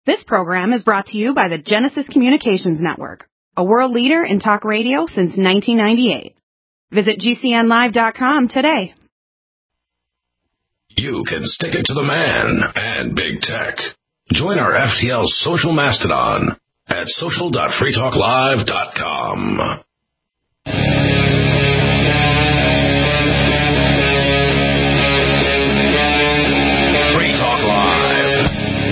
This program is brought to you by the Genesis Communications Network, a world leader in talk radio since 1998. Visit GCNlive.com today. You can stick it to the man and big tech. Join our FTL social mastodon at social.freetalklive.com. Free Talk Live.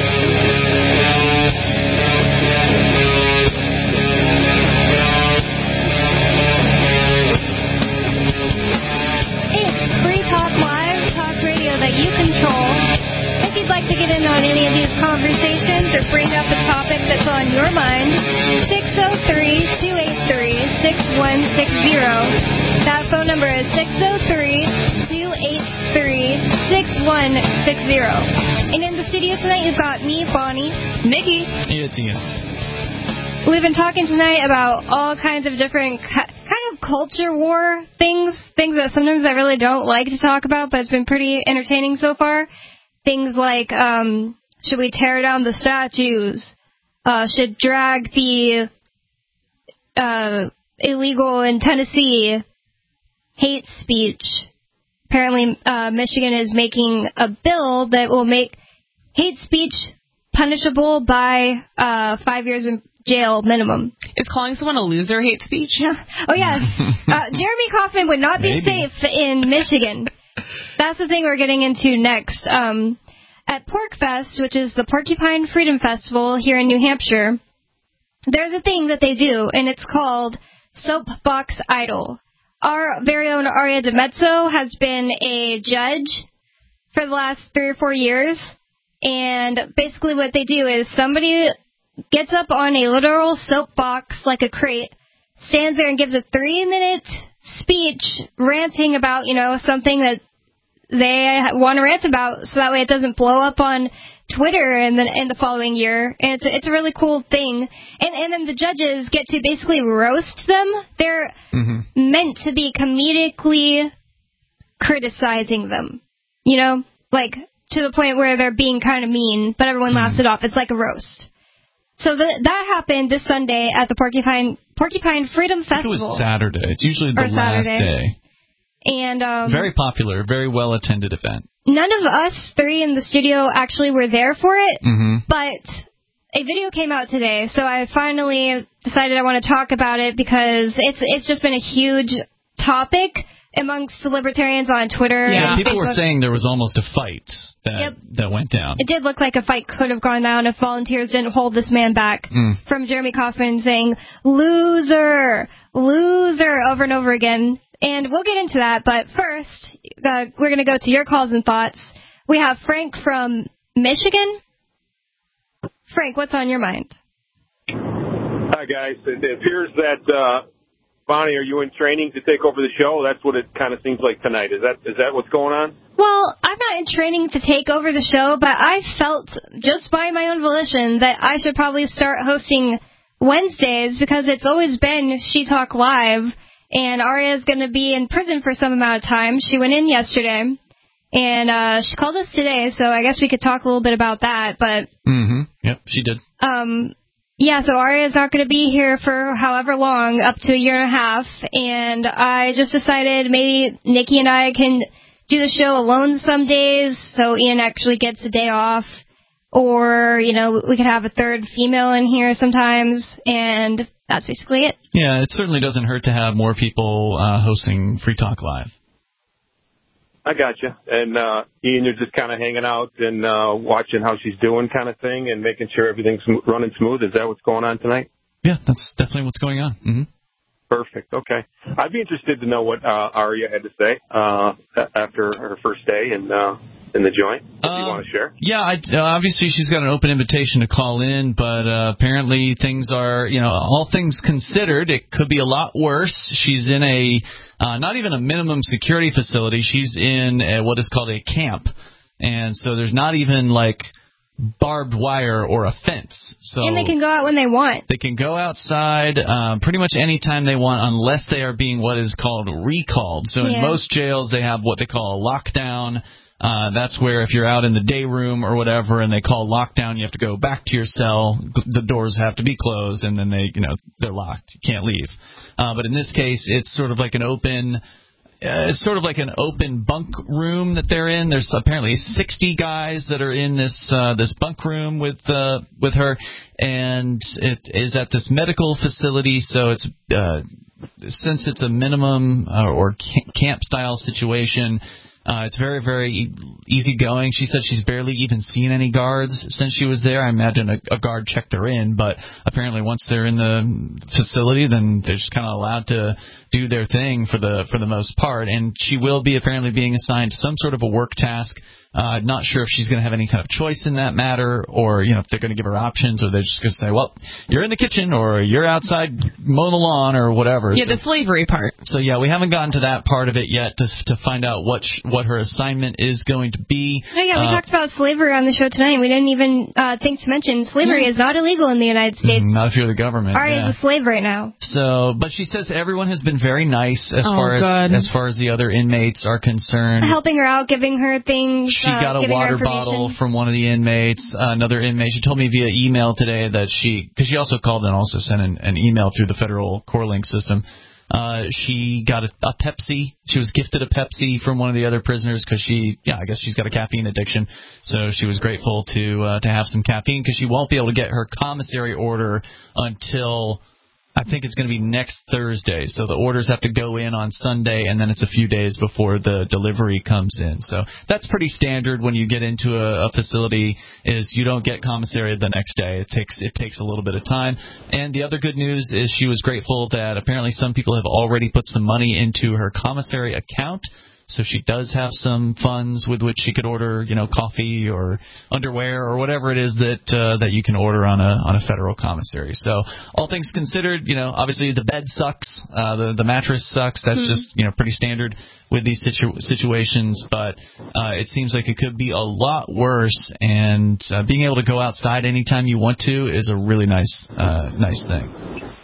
It's Free Talk Live, talk radio that you control. If you'd like to get in on any of these conversations or bring up a topic that's on your mind, 603-283-6160. That phone number is 603-283-6160. And in the studio tonight, you've got me, Bonnie, Nikki. Yeah, it's Ian. We've been talking tonight about all kinds of different kind of culture war things that sometimes I really don't like to talk about, but it's been pretty entertaining so far. Things like, should we tear down the statues? Should drag the illegal in Tennessee hate speech? Apparently, Michigan is making a bill that will make hate speech punishable by 5 years in jail minimum. Is calling someone a loser hate speech? Yeah. Oh, yeah. Jeremy Kauffman would not be safe in Michigan. That's the thing we're getting into next. At PorcFest, which is the Porcupine Freedom Festival here in New Hampshire, there's a thing that they do, and it's called Soapbox Idol. Our very own Aria DeMezzo has been a judge for the last 3 or 4 years, and basically what they do is somebody gets up on a literal soapbox like a crate, stands there and gives a 3-minute speech ranting about, something that they want to rant about, so that way it doesn't blow up on Twitter in the following year. And it's a really cool thing. And then the judges get to basically roast them. They're meant to be comedically criticizing them, like to the point where they're being kind of mean, but everyone laughs it off. It's like a roast. So that happened this Sunday at the Porcupine Freedom Festival. It was Saturday. It's usually the last day. And very popular, very well-attended event. None of us three in the studio actually were there for it, but a video came out today, so I finally decided I want to talk about it because it's just been a huge topic amongst the libertarians on Twitter. Yeah, people Facebook. were saying there was almost a fight that went down. It did look like a fight could have gone down if volunteers didn't hold this man back from Jeremy Kauffman saying, loser, loser, over and over again. And we'll get into that, but first, we're going to go to your calls and thoughts. We have Frank from Michigan. Frank, what's on your mind? Hi, guys. It appears that, Bonnie, are you in training to take over the show? That's what it kind of seems like tonight. Is that what's going on? Well, I'm not in training to take over the show, but I felt, just by my own volition, that I should probably start hosting Wednesdays because it's always been She Talk Live. And Aria's going to be in prison for some amount of time. She went in yesterday, and she called us today, so I guess we could talk a little bit about that. But Yep, she did. Yeah, so Aria's not going to be here for however long, up to a year and a half, and I just decided maybe Nikki and I can do the show alone some days, so Ian actually gets a day off. Or, we could have a third female in here sometimes, and that's basically it. Yeah, it certainly doesn't hurt to have more people hosting Free Talk Live. I gotcha. And Ian, you're just kind of hanging out and watching how she's doing kind of thing and making sure everything's running smooth. Is that what's going on tonight? Yeah, that's definitely what's going on. Perfect. Okay. I'd be interested to know what Aria had to say after her first day in the joint, if you want to share. Yeah, obviously she's got an open invitation to call in, but apparently things are, all things considered, it could be a lot worse. She's in not even a minimum security facility. She's in what is called a camp. And so there's not even, barbed wire or a fence. And they can go out when they want. They can go outside pretty much any time they want unless they are being what is called recalled. So in most jails they have what they call a lockdown. That's where if you're out in the day room or whatever and they call lockdown, you have to go back to your cell. The doors have to be closed, and then they're locked. You can't leave. But in this case, it's sort of like an open bunk room that they're in. There's apparently 60 guys that are in this bunk room with her, and it is at this medical facility. So it's since it's a minimum or camp style situation. It's very, very easygoing. She said she's barely even seen any guards since she was there. I imagine a guard checked her in, but apparently once they're in the facility, then they're just kind of allowed to do their thing for the most part. And she will be apparently being assigned some sort of a work task. Not sure if she's going to have any kind of choice in that matter, or if they're going to give her options, or they're just going to say, well, you're in the kitchen, or you're outside mowing the lawn, or whatever. Yeah, the slavery part. So yeah, we haven't gotten to that part of it yet to find out what her assignment is going to be. Oh yeah, we talked about slavery on the show tonight. We didn't even think to mention slavery is not illegal in the United States. Not if you're the government. All right, the slave right now. So, but she says everyone has been very nice as far as the other inmates are concerned. Helping her out, giving her things. She got a water bottle from one of the inmates. Another inmate, she told me via email today that because she also called and also sent an email through the federal CoreLink system. She got a Pepsi. She was gifted a Pepsi from one of the other prisoners because I guess she's got a caffeine addiction. So she was grateful to have some caffeine because she won't be able to get her commissary order until I think it's going to be next Thursday. So the orders have to go in on Sunday, and then it's a few days before the delivery comes in. So that's pretty standard when you get into a facility, is you don't get commissary the next day. It takes a little bit of time. And the other good news is she was grateful that apparently some people have already put some money into her commissary account. So she does have some funds with which she could order, coffee or underwear or whatever it is that you can order on a federal commissary. So all things considered, obviously the bed sucks, the mattress sucks. That's just pretty standard with these situations. But it seems like it could be a lot worse. And being able to go outside anytime you want to is a really nice thing.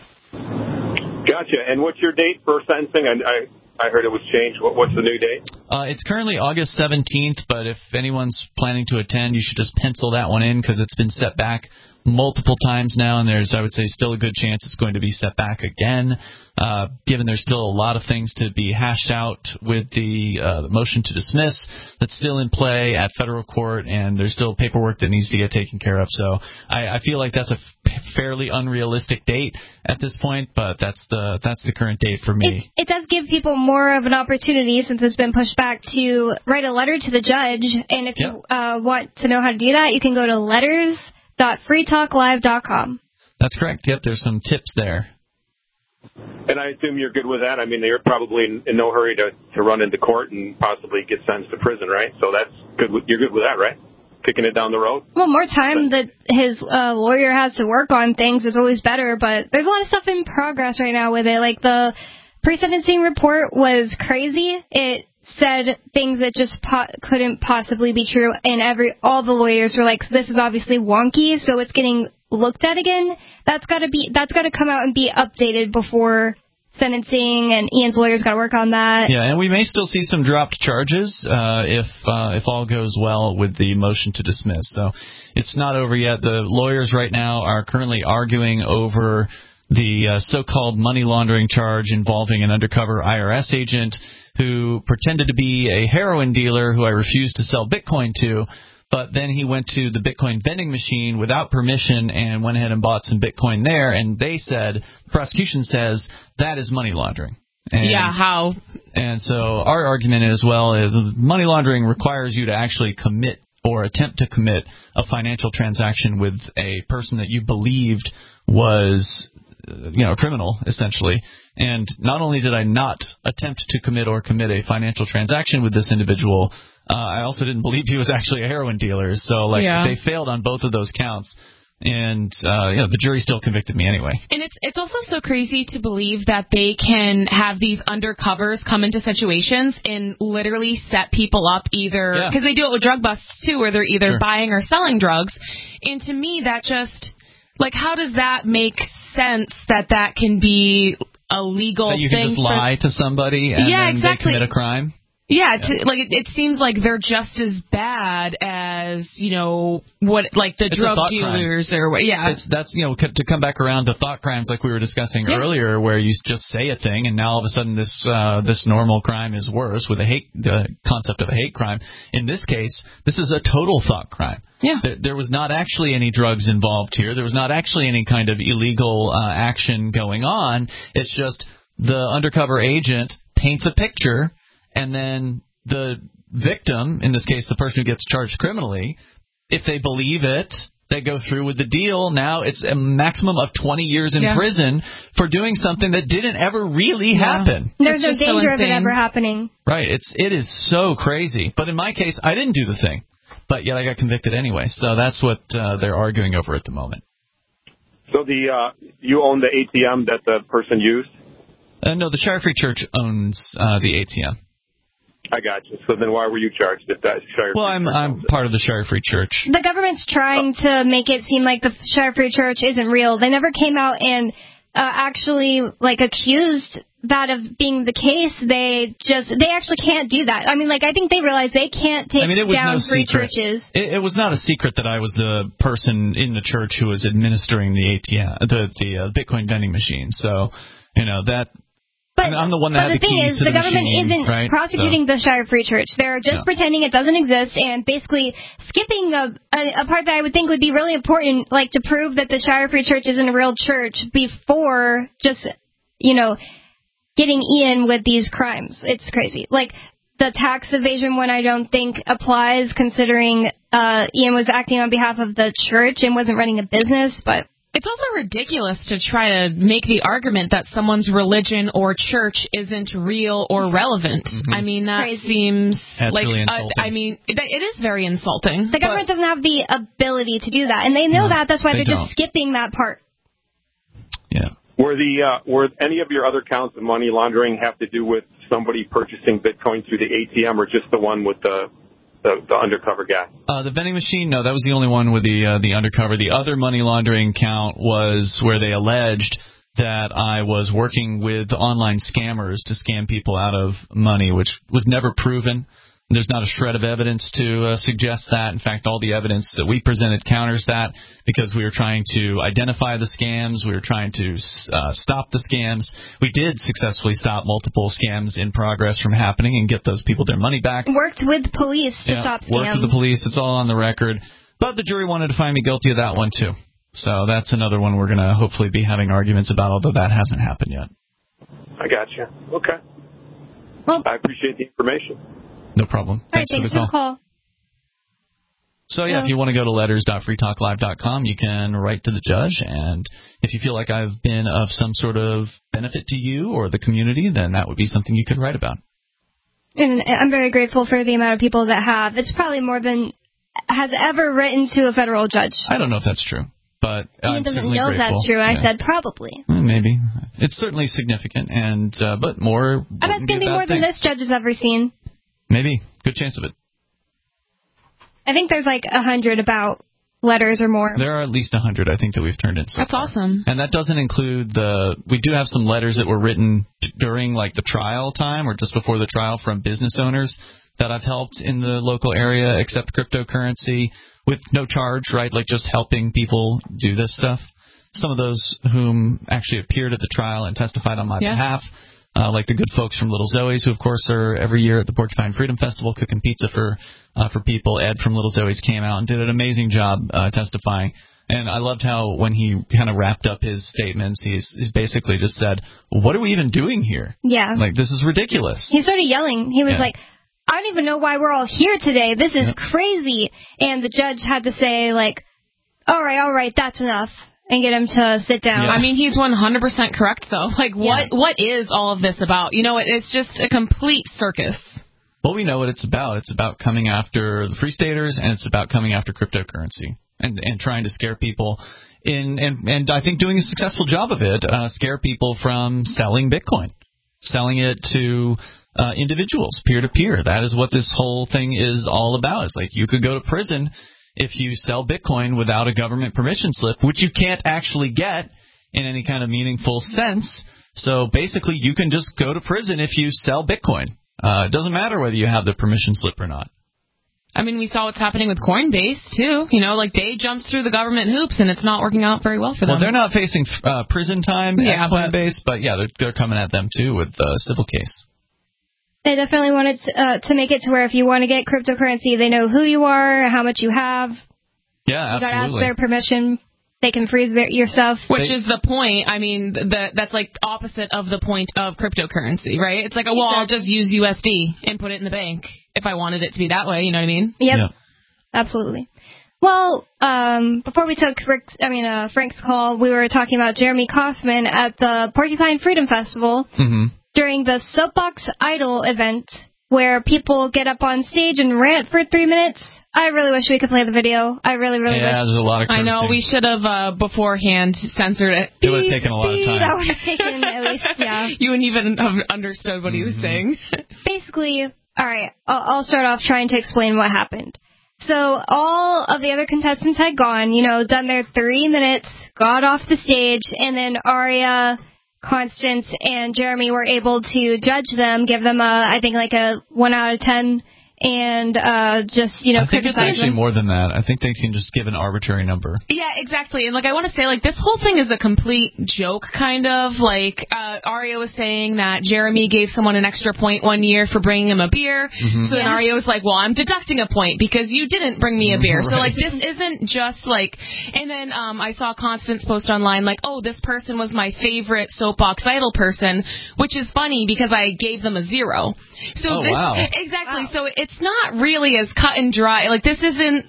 Gotcha. And what's your date for sentencing? I heard it was changed. What's the new date? It's currently August 17th, but if anyone's planning to attend, you should just pencil that one in because it's been set back multiple times now, and there's, I would say, still a good chance it's going to be set back again, given there's still a lot of things to be hashed out with the motion to dismiss that's still in play at federal court, and there's still paperwork that needs to get taken care of. So I feel like that's a fairly unrealistic date at this point, but that's the current date for me. It does give people more of an opportunity, since it's been pushed back, to write a letter to the judge, and if you want to know how to do that, you can go to letters.freetalklive.com. That's correct. Yep, there's some tips there. And I assume you're good with that. I mean, you're probably in no hurry to run into court and possibly get sentenced to prison, right? So that's good. You're good with that, right? Kicking it down the road? Well, more time that his lawyer has to work on things is always better, but there's a lot of stuff in progress right now with it. Like the pre-sentencing report was crazy. It said things that just couldn't possibly be true, and all the lawyers were like, this is obviously wonky, so it's getting looked at again. That's got to come out and be updated before sentencing, and Ian's lawyer's got to work on that. Yeah, and we may still see some dropped charges if all goes well with the motion to dismiss. So it's not over yet. The lawyers right now are currently arguing over the so-called money laundering charge involving an undercover IRS agent who pretended to be a heroin dealer who I refused to sell Bitcoin to. But then he went to the Bitcoin vending machine without permission and went ahead and bought some Bitcoin there. And the prosecution says that is money laundering. And, how? And so our argument is, money laundering requires you to actually commit or attempt to commit a financial transaction with a person that you believed was a criminal, essentially. And not only did I not attempt to commit a financial transaction with this individual, I also didn't believe he was actually a heroin dealer. So, they failed on both of those counts. And, the jury still convicted me anyway. And it's also so crazy to believe that they can have these undercovers come into situations and literally set people up either, because they do it with drug busts too, where they're either buying or selling drugs. And to me, that just, how does that make sense that can be a legal thing? That you can just lie to somebody and then they commit a crime? Yeah, it seems like they're just as bad as, the drug dealers crime. Or what. Yeah. That's to come back around to thought crimes like we were discussing earlier, where you just say a thing and now all of a sudden this normal crime is worse with the concept of a hate crime. In this case, this is a total thought crime. Yeah. There was not actually any drugs involved here. There was not actually any kind of illegal action going on. It's just the undercover agent paints a picture. And then the victim, in this case the person who gets charged criminally, if they believe it, they go through with the deal. Now it's a maximum of 20 years in prison for doing something that didn't ever really happen. There's no danger of it ever happening. Right. It is so crazy. But in my case, I didn't do the thing. But yet I got convicted anyway. So that's what they're arguing over at the moment. So you own the ATM that the person used? No, the Shire Free Church owns the ATM. I got you. So then why were you charged if that Shire Free Church? I'm part of the Shire Free Church. The government's trying to make it seem like the Shire Free Church isn't real. They never came out and actually accused that of being the case. They actually can't do that. I mean, I think they realize they can't take down free churches. It was not a secret that I was the person in the church who was administering the ATM, the Bitcoin vending machine. So, that. But I'm the one that had the keys to the government machine, isn't prosecuting the Shire Free Church. They're just pretending it doesn't exist and basically skipping a part that I would think would be really important, to prove that the Shire Free Church isn't a real church before just, getting Ian with these crimes. It's crazy. The tax evasion one I don't think applies considering Ian was acting on behalf of the church and wasn't running a business, but... It's also ridiculous to try to make the argument that someone's religion or church isn't real or relevant. Mm-hmm. I mean, that seems really insulting. It is very insulting. The government doesn't have the ability to do that, and they know that. That's why they're just skipping that part. Yeah. Were any of your other counts of money laundering have to do with somebody purchasing Bitcoin through the ATM or just the one with the undercover guy? The vending machine, no, that was the only one with the undercover. The other money laundering count was where they alleged that I was working with online scammers to scam people out of money, which was never proven. There's not a shred of evidence to suggest that. In fact, all the evidence that we presented counters that because we were trying to identify the scams. We were trying to stop the scams. We did successfully stop multiple scams in progress from happening and get those people their money back. Worked with police to stop scams. Worked with the police. It's all on the record. But the jury wanted to find me guilty of that one, too. So that's another one we're going to hopefully be having arguments about, although that hasn't happened yet. I got you. Okay. Well, I appreciate the information. No problem. Thanks for the call. So, if you want to go to letters.freetalklive.com, you can write to the judge. And if you feel like I've been of some sort of benefit to you or the community, then that would be something you could write about. And I'm very grateful for the amount of people that have. It's probably more than has ever written to a federal judge. I don't know if that's true, but I'm certainly grateful. Ian doesn't know if that's true. I said probably. Maybe. It's certainly significant, and but more. I bet it's going to be more than this judge has ever seen. Maybe. Good chance of it. I think there's 100 about letters or more. There are at least 100, I think, that we've turned in so That's far. awesome. And that doesn't include we do have some letters that were written during, the trial time or just before the trial from business owners that I've helped in the local area accept cryptocurrency with no charge, right? Just helping people do this stuff. Some of those whom actually appeared at the trial and testified on my behalf. Like the good folks from Little Zoe's, who, of course, are every year at the Porcupine Freedom Festival cooking pizza for people. Ed from Little Zoe's came out and did an amazing job testifying. And I loved how when he kind of wrapped up his statements, he's basically just said, what are we even doing here? Yeah. This is ridiculous. He started yelling. He was like, I don't even know why we're all here today. This is crazy. And the judge had to say, all right, that's enough. And get him to sit down. Yeah. I mean, he's 100% correct, though. What is all of this about? It's just a complete circus. Well, we know what it's about. It's about coming after the Free Staters, and it's about coming after cryptocurrency and trying to scare people and I think doing a successful job of it, scare people from selling Bitcoin, selling it to individuals, peer-to-peer. That is what this whole thing is all about. It's you could go to prison if you sell Bitcoin without a government permission slip, which you can't actually get in any kind of meaningful sense. So basically, you can just go to prison if you sell Bitcoin. It doesn't matter whether you have the permission slip or not. I mean, we saw what's happening with Coinbase, too. You know, like, they jumped through the government hoops, and it's not working out very well for them. Well, they're not facing prison time at Coinbase, but yeah, they're coming at them, too, with a civil case. They definitely wanted to make it to where if you want to get cryptocurrency, they know who you are, how much you have. Yeah, absolutely. You got to ask their permission. They can freeze your stuff. Which is the point. I mean, that's like opposite of the point of cryptocurrency, right? It's like, well, I'll just use USD and put it in the bank if I wanted it to be that way. You know what I mean? Yep. Yeah. Absolutely. Well, before we took Frank's call, we were talking about Jeremy Kauffman at the Porcupine Freedom Festival during the Soapbox Idol event, where people get up on stage and rant for 3 minutes. I really wish we could play the video. I really wish. Yeah, there's a lot of cursing. I know, we should have beforehand censored it. It would have taken a lot of time. That would have taken at least, yeah. You wouldn't even have understood what he was saying. Basically, all right, I'll start off trying to explain what happened. So all of the other contestants had gone, done their 3 minutes, got off the stage, and then Aria, Constance, and Jeremy were able to judge them, give them I think like a 1 out of 10, and I think it's actually more than that. I think they can just give an arbitrary number. Yeah, exactly. And I want to say, this whole thing is a complete joke, kind of. Aria was saying that Jeremy gave someone an extra point 1 year for bringing him a beer. So then Aria was like, well, I'm deducting a point because you didn't bring me a beer. Right. So this isn't just and then I saw Constance post online oh, this person was my favorite Soapbox Idol person, which is funny because I gave them a 0. So wow. Exactly. Wow. So it's not really as cut and dry. This isn't,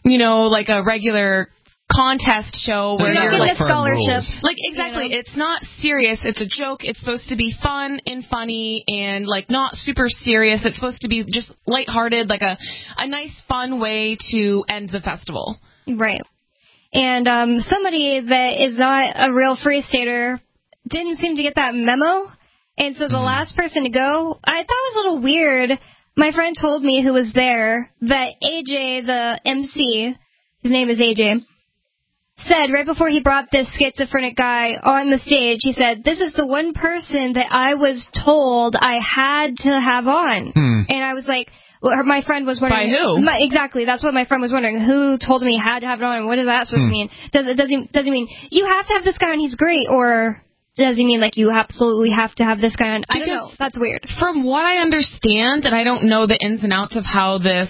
a regular contest show where you're like scholarships. Exactly. It's not serious. It's a joke. It's supposed to be fun and funny and not super serious. It's supposed to be just lighthearted, a nice fun way to end the festival. Right. And somebody that is not a real free stater didn't seem to get that memo. And so the last person to go, I thought it was a little weird. My friend told me, who was there, that AJ, the MC, his name is AJ, said right before he brought this schizophrenic guy on the stage, he said, this is the one person that I was told I had to have on. And I was like, my friend was wondering. By who? Exactly. That's what my friend was wondering. Who told me I had to have it on? What is that supposed to mean? Does he mean, you have to have this guy on, he's great, or does he mean you absolutely have to have this guy on? I don't know. That's weird. From what I understand, and I don't know the ins and outs of how this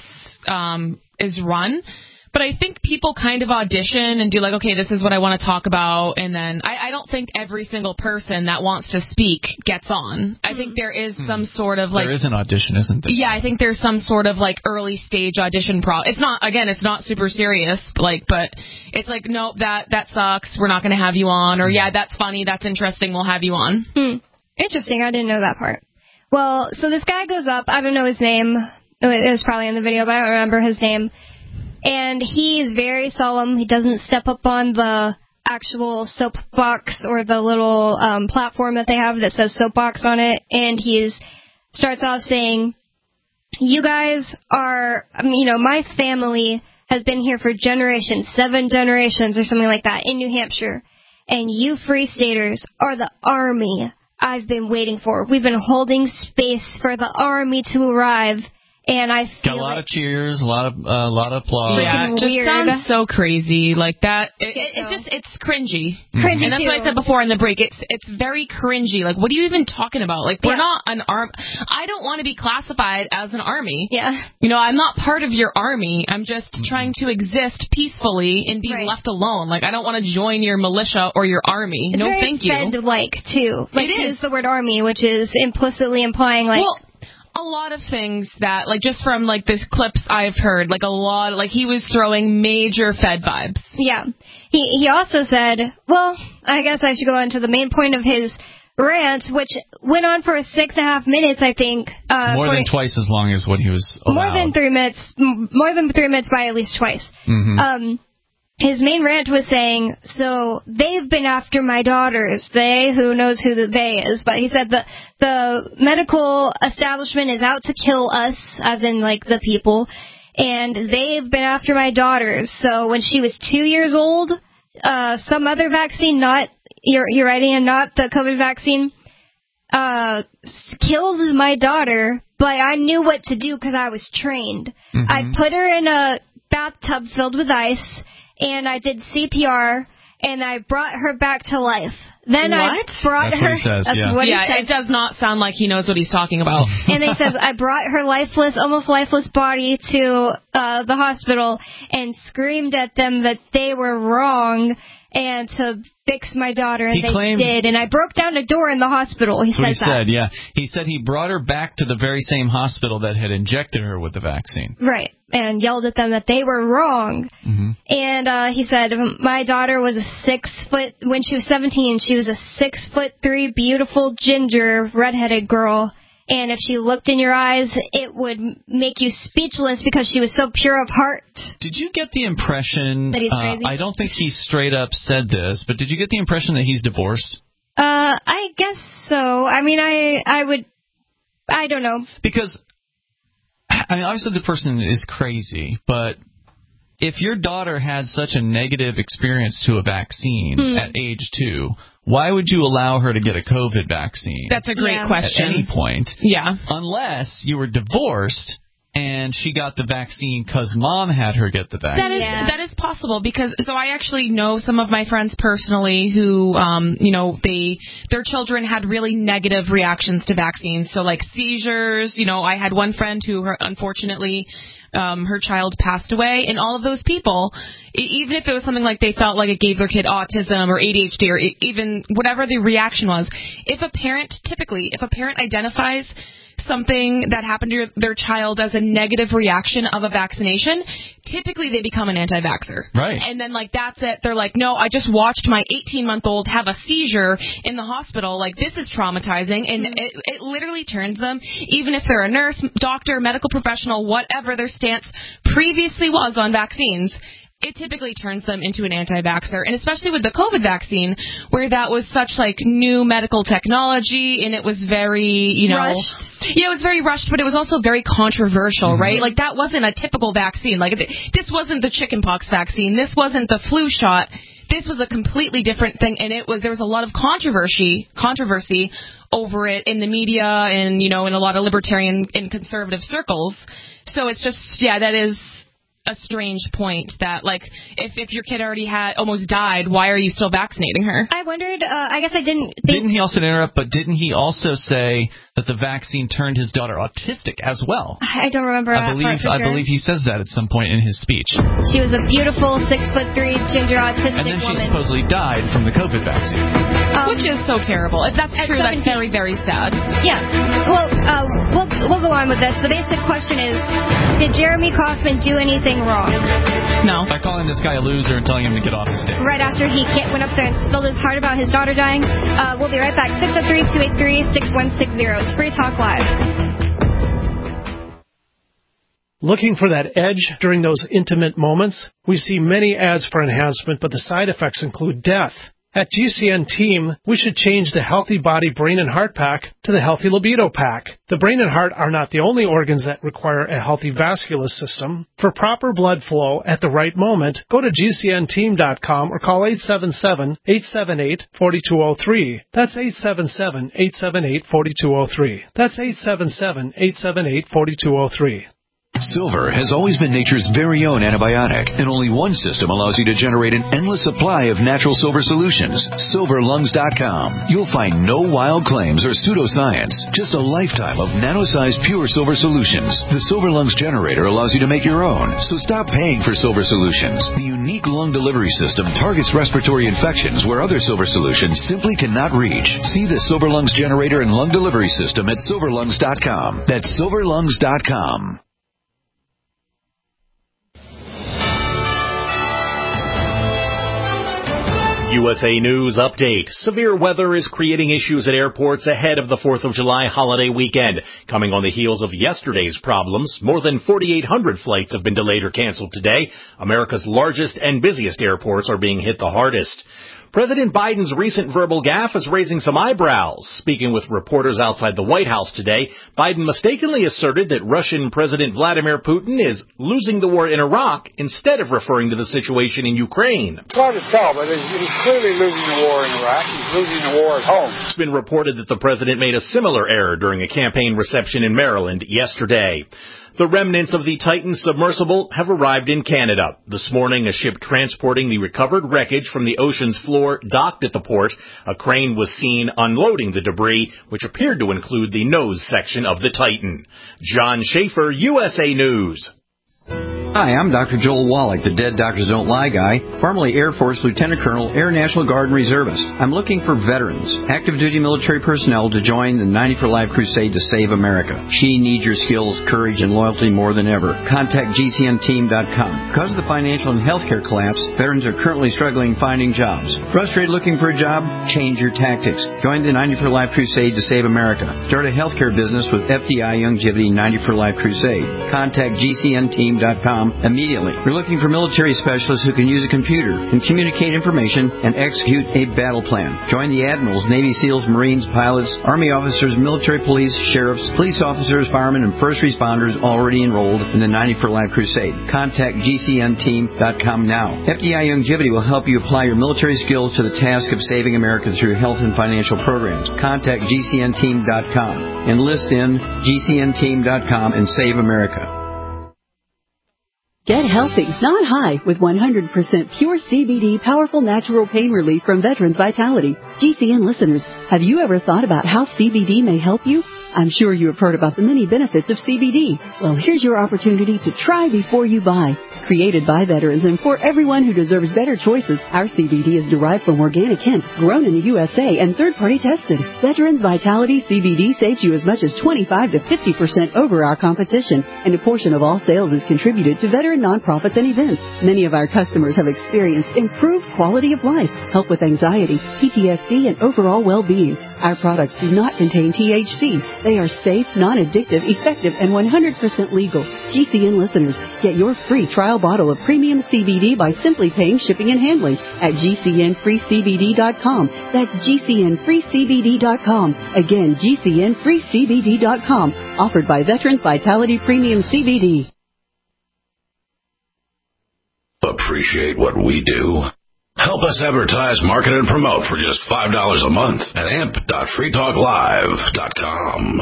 is run, but I think people kind of audition and do okay, this is what I want to talk about, and then I don't think every single person that wants to speak gets on. I think there is some sort of there is an audition, isn't there? Yeah, I think there's some sort of early stage audition It's not super serious, but it's nope, that sucks, we're not going to have you on, or yeah, that's funny, that's interesting, we'll have you on. Interesting, I didn't know that part. Well, so this guy goes up, I don't know his name, it was probably in the video, but I don't remember his name. And he's very solemn. He doesn't step up on the actual soapbox or the little platform that they have that says soapbox on it. And he starts off saying, you guys are, my family has been here for generations, 7 generations or something like that in New Hampshire. And you free staters are the army I've been waiting for. We've been holding space for the army to arrive. And I feel got a lot of cheers, a lot of applause. Yeah, it just sounds so crazy that. It's cringy. Cringy, and that's what I said before in the break. It's very cringy. What are you even talking about? We're not an army. I don't want to be classified as an army. Yeah. I'm not part of your army. I'm just trying to exist peacefully and be left alone. I don't want to join your militia or your army. It's no, very thank you. Fed-like too. It is the word army, which is implicitly implying a lot of things that, just from, these clips I've heard, a lot, he was throwing major Fed vibes. Yeah. He also said, well, I guess I should go on to the main point of his rant, which went on for 6.5 minutes, I think. More than twice as long as what he was allowed. More than 3 minutes by at least twice. His main rant was saying, so they've been after my daughters. They, who knows who the they is, but he said the medical establishment is out to kill us, as in the people, and they've been after my daughters. So when she was 2 years old, some other vaccine, not you're writing, and not the COVID vaccine, killed my daughter, but I knew what to do because I was trained. I put her in a bathtub filled with ice, and I did CPR, and I brought her back to life. Then I brought That's her. What he says, What he says. It does not sound like he knows what he's talking about. And he says, I brought her almost lifeless body to the hospital and screamed at them that they were wrong and to fix my daughter, and they did. And I broke down a door in the hospital. He said, yeah. He said he brought her back to the very same hospital that had injected her with the vaccine. Right, and yelled at them that they were wrong. And he said, my daughter was when she was 17, she was a 6'3", beautiful, ginger, redheaded girl. And if she looked in your eyes, it would make you speechless because she was so pure of heart. Did you get the impression that he's crazy? I don't think he straight up said this, but did you get the impression that he's divorced? I guess so. I mean, I don't know. Because, I mean, obviously the person is crazy, but if your daughter had such a negative experience to a vaccine at age 2, why would you allow her to get a COVID vaccine? That's a great question. At any point. Yeah. Unless you were divorced and she got the vaccine because mom had her get the vaccine. That is possible because I actually know some of my friends personally who, their children had really negative reactions to vaccines. So like seizures, I had one friend who unfortunately her child passed away, and all of those people, even if it was something like they felt like it gave their kid autism or ADHD or even whatever the reaction was, if a parent identifies something that happened to their child as a negative reaction of a vaccination, typically they become an anti-vaxxer. Right. And then, that's it. They're like, no, I just watched my 18-month-old have a seizure in the hospital. Like, this is traumatizing. And it literally turns them, even if they're a nurse, doctor, medical professional, whatever their stance previously was on vaccines, it typically turns them into an anti-vaxxer, and especially with the COVID vaccine, where that was such new medical technology, and it was very, rushed. Yeah, it was very rushed, but it was also very controversial, right? Like, that wasn't a typical vaccine. Like, this wasn't the chickenpox vaccine. This wasn't the flu shot. This was a completely different thing, and there was a lot of controversy over it in the media and, in a lot of libertarian and conservative circles. So it's just, that is a strange point that, if your kid already almost died, why are you still vaccinating her? I wondered, I guess I didn't think... Didn't he also interrupt, but didn't he also say that the vaccine turned his daughter autistic as well? I don't remember I believe he says that at some point in his speech. She was a beautiful 6'3" ginger autistic woman. And then she supposedly died from the COVID vaccine. Which is so terrible. If that's true, 17. That's very, very sad. Yeah. Well, we'll go on with this. The basic question is, did Jeremy Kauffman do anything wrong? No. By calling this guy a loser and telling him to get off the stage. Right after he went up there and spilled his heart about his daughter dying. We'll be right back. 603-283-6160. It's Free Talk Live. Looking for that edge during those intimate moments? We see many ads for enhancement, but the side effects include death. At GCN Team, we should change the Healthy Body Brain and Heart Pack to the Healthy Libido Pack. The brain and heart are not the only organs that require a healthy vascular system. For proper blood flow at the right moment, go to GCNteam.com or call 877-878-4203. That's 877-878-4203. That's 877-878-4203. Silver has always been nature's very own antibiotic, and only one system allows you to generate an endless supply of natural silver solutions. SilverLungs.com. You'll find no wild claims or pseudoscience, just a lifetime of nano-sized pure silver solutions. The Silver Lungs generator allows you to make your own, so stop paying for silver solutions. The unique lung delivery system targets respiratory infections where other silver solutions simply cannot reach. See the Silver Lungs generator and lung delivery system at SilverLungs.com. That's SilverLungs.com. USA News Update. Severe weather is creating issues at airports ahead of the 4th of July holiday weekend. Coming on the heels of yesterday's problems, more than 4,800 flights have been delayed or canceled today. America's largest and busiest airports are being hit the hardest. President Biden's recent verbal gaffe is raising some eyebrows. Speaking with reporters outside the White House today, Biden mistakenly asserted that Russian President Vladimir Putin is losing the war in Iraq instead of referring to the situation in Ukraine. It's hard to tell, but he's clearly losing the war in Iraq. He's losing the war at home. It's been reported that the president made a similar error during a campaign reception in Maryland yesterday. The remnants of the Titan submersible have arrived in Canada. This morning, a ship transporting the recovered wreckage from the ocean's floor docked at the port. A crane was seen unloading the debris, which appeared to include the nose section of the Titan. John Schaefer, USA News. Hi, I'm Dr. Joel Wallach, the Dead Doctors Don't Lie guy, formerly Air Force Lieutenant Colonel, Air National Guard and Reservist. I'm looking for veterans, active duty military personnel to join the 90 for Life crusade to save America. She needs your skills, courage, and loyalty more than ever. Contact GCNteam.com. Because of the financial and healthcare collapse, veterans are currently struggling finding jobs. Frustrated looking for a job? Change your tactics. Join the 90 for Life crusade to save America. Start a healthcare business with FDI Youngevity 90 for Life crusade. Contact GCNteam.com immediately. We're looking for military specialists who can use a computer and communicate information and execute a battle plan. Join the admirals, Navy SEALs, Marines, pilots, Army officers, military police, sheriffs, police officers, firemen, and first responders already enrolled in the 90 for Life crusade. Contact GCNteam.com now. FDI Youngevity will help you apply your military skills to the task of saving America through health and financial programs. Contact GCNteam.com. Enlist in GCNteam.com and save America. Get healthy, not high, with 100% pure CBD powerful natural pain relief from Veterans Vitality. GCN listeners, have you ever thought about how CBD may help you? I'm sure you have heard about the many benefits of CBD. Well, here's your opportunity to try before you buy. Created by veterans and for everyone who deserves better choices, our CBD is derived from organic hemp, grown in the USA, and third-party tested. Veterans Vitality CBD saves you as much as 25 to 50% over our competition, and a portion of all sales is contributed to veteran nonprofits and events. Many of our customers have experienced improved quality of life, help with anxiety, PTSD, and overall well-being. Our products do not contain THC. They are safe, non-addictive, effective, and 100% legal. GCN listeners, get your free trial bottle of premium CBD by simply paying shipping and handling at GCNFreeCBD.com. That's GCNFreeCBD.com. Again, GCNFreeCBD.com. Offered by Veterans Vitality Premium CBD. Appreciate what we do? Help us advertise, market, and promote for just $5 a month at amp.freetalklive.com.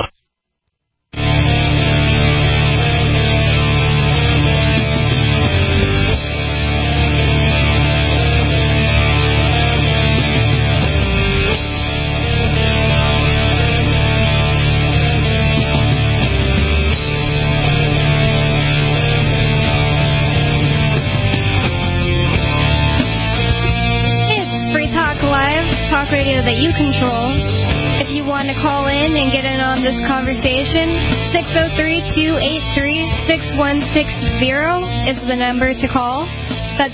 Talk radio that you control. If you want to call in and get in on this conversation, 603-283-6160 is the number to call. That's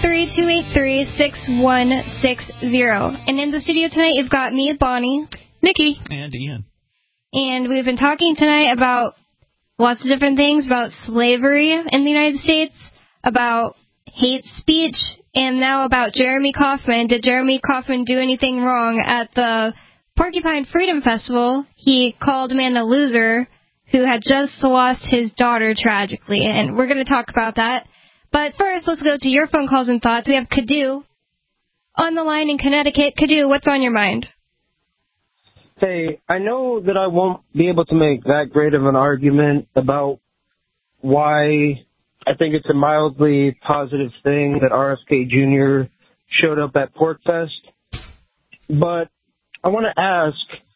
603-283-6160. And in the studio tonight, you've got me, Bonnie, Nikki, and Ian. And we've been talking tonight about lots of different things, about slavery in the United States, about hate speech, and now about Jeremy Kauffman. Did Jeremy Kauffman do anything wrong at the Porcupine Freedom Festival? He called a man a loser who had just lost his daughter tragically, and we're going to talk about that. But first, let's go to your phone calls and thoughts. We have Kadu on the line in Connecticut. Kadu, what's on your mind? Hey, I know that I won't be able to make that great of an argument about why I think it's a mildly positive thing that RFK Jr. showed up at PorcFest. But I want to ask,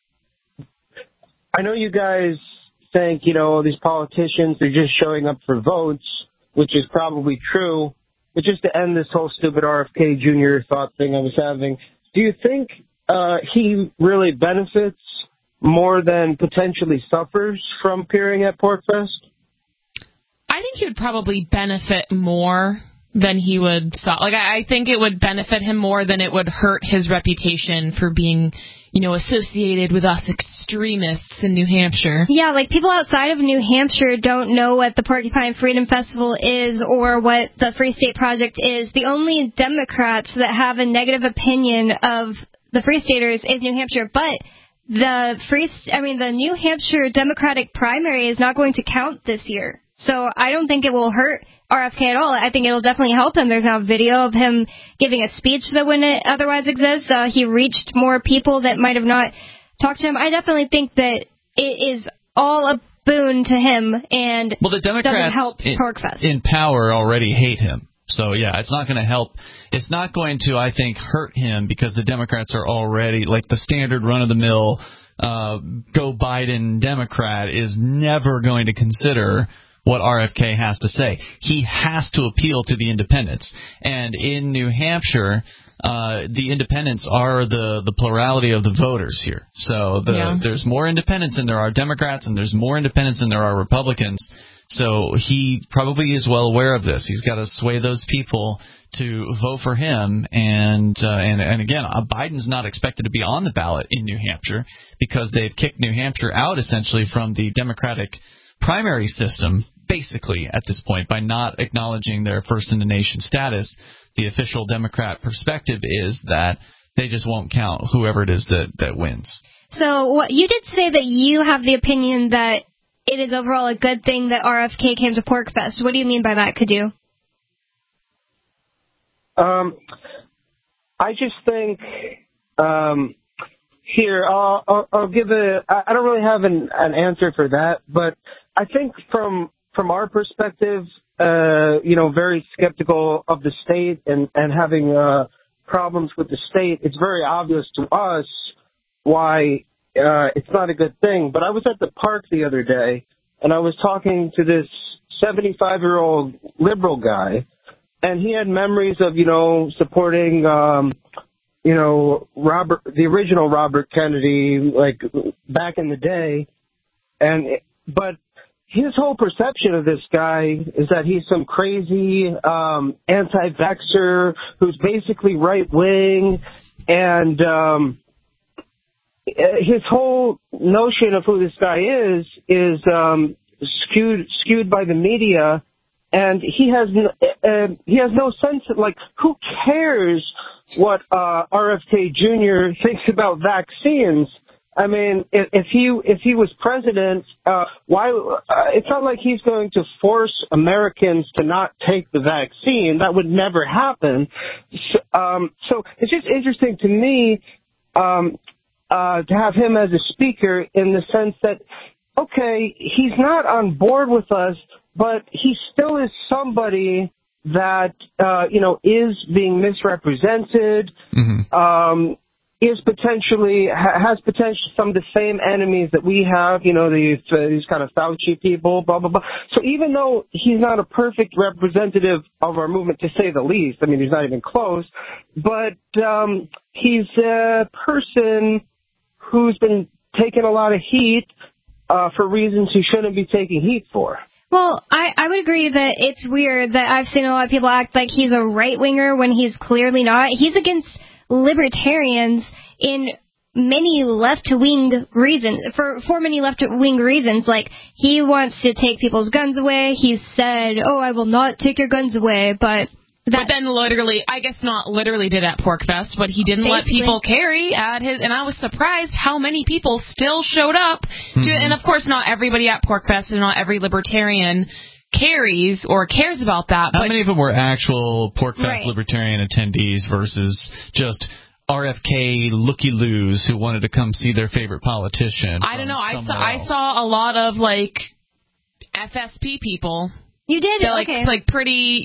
I know you guys think, these politicians are just showing up for votes, which is probably true. But just to end this whole stupid RFK Jr. thought thing I was having, do you think he really benefits more than potentially suffers from appearing at PorcFest? I think he would probably benefit more then he would stop. Like, I think it would benefit him more than it would hurt his reputation for being, associated with us extremists in New Hampshire. Yeah, like, people outside of New Hampshire don't know what the Porcupine Freedom Festival is or what the Free State Project is. The only Democrats that have a negative opinion of the Free Staters is New Hampshire, but the New Hampshire Democratic primary is not going to count this year. So I don't think it will hurt RFK at all. I think it'll definitely help him. There's now a video of him giving a speech that wouldn't otherwise exist. He reached more people that might have not talked to him. I definitely think that it is all a boon to him, and the Democrats doesn't help PorcFest. In power already hate him. So, yeah, it's not going to help. It's not going to, I think, hurt him because the Democrats are already, like the standard run-of-the-mill go Biden Democrat is never going to consider what RFK has to say. He has to appeal to the independents. And in New Hampshire, the independents are the plurality of the voters here. So there's more independents than there are Democrats, and there's more independents than there are Republicans. So he probably is well aware of this. He's got to sway those people to vote for him. And again, Biden's not expected to be on the ballot in New Hampshire because they've kicked New Hampshire out essentially from the Democratic primary system, basically, at this point, by not acknowledging their first-in-the-nation status. The official Democrat perspective is that they just won't count whoever it is that wins. So you did say that you have the opinion that it is overall a good thing that RFK came to PorcFest. What do you mean by that, Kadu? I just think here I'll give I don't really have an answer for that, but I think from our perspective, very skeptical of the state and having problems with the state, it's very obvious to us why it's not a good thing. But I was at the park the other day, and I was talking to this 75-year-old liberal guy, and he had memories of, supporting, the original Robert Kennedy, like, back in the day. But his whole perception of this guy is that he's some crazy anti-vaxxer who's basically right-wing, and his whole notion of who this guy is skewed by the media, and he has no sense of, like, who cares what RFK Jr. thinks about vaccines? I mean, if he was president, it's not like he's going to force Americans to not take the vaccine. That would never happen. So it's just interesting to me to have him as a speaker, in the sense that, okay, he's not on board with us, but he still is somebody that is being misrepresented. Mm-hmm. Has potentially some of the same enemies that we have, these kind of Fauci people, blah, blah, blah. So even though he's not a perfect representative of our movement, to say the least, I mean, he's not even close, but he's a person who's been taking a lot of heat for reasons he shouldn't be taking heat for. Well, I would agree that it's weird that I've seen a lot of people act like he's a right-winger when he's clearly not. He's against libertarians in many left-wing reasons, for many left-wing reasons. Like, he wants to take people's guns away. He's said, I will not take your guns away, but then literally, I guess not literally did at PorcFest, but he didn't let people carry at his, and I was surprised how many people still showed up to, and of course not everybody at PorcFest and not every libertarian carries or cares about that. How many of them were actual PorcFest libertarian attendees versus just RFK looky-loos who wanted to come see their favorite politician? I don't know. I saw a lot of, like, FSP people. You did? Okay. Like pretty,